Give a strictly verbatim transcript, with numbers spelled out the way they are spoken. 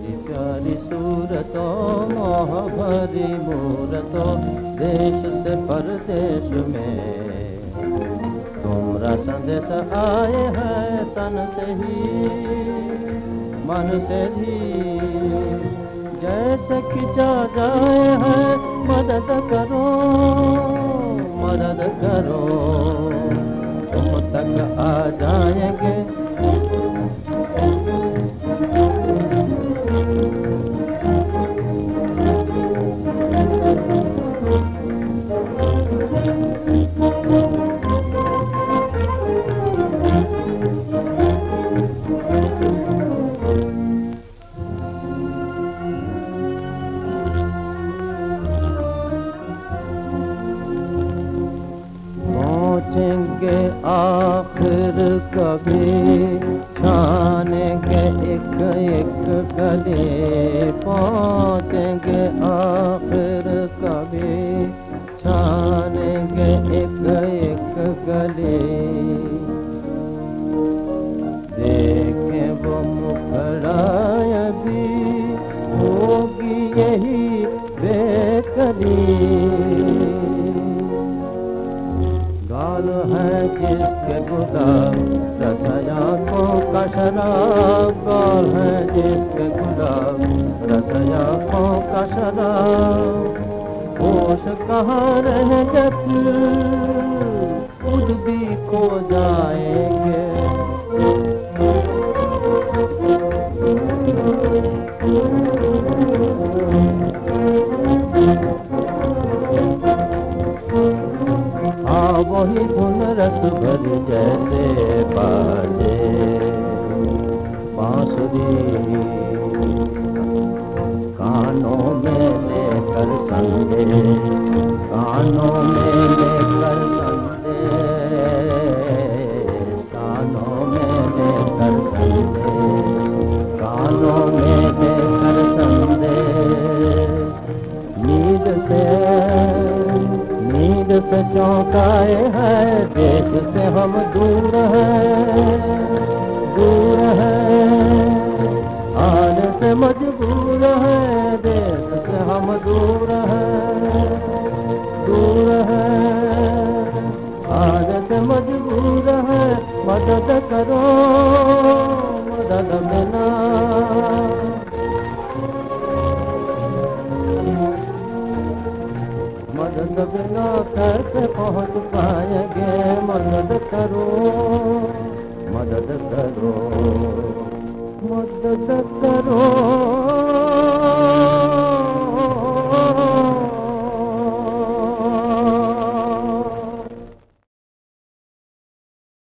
प्यारी प्यारी सूरतों मोह भरी मूरतों देश से परदेश में तुमरा संदेश आए हैं तन से ही मन से भी जैसे कि जा जाए है मदद करो मदद करो तुम तक आ जाएंगे पहुँचेंगे आखिर कभी छानेंगे एक एक गली पहुँचेंगे आखिर कभी छानेंगे एक एक गली देखें वो मुखड़ाया भी होगी यही बेकली गाल है जिसके गुलाब रसया को का शराब गाल है जिसके गुलाब रसया को का शराब होश कहाँ रह जब खुद भी खो जाएंगे हाँ वही धुन रस भर जैसे बाजे बांसुरी कानों में लेकर संदे कानों में लेकर संदे कानों में लेकर संदे कानों में लेकर संदे नींद से नींद से चौंकाए हैं देश से हम दूर हैं दूर हैं आने से मजबूर हैं देश से हम दूर हैं दूर हैं आने से मजबूर हैं मदद करो मदद बिना मदद बिना कैसे पहुँच पाएंगे मदद करो मदद करो मदद करो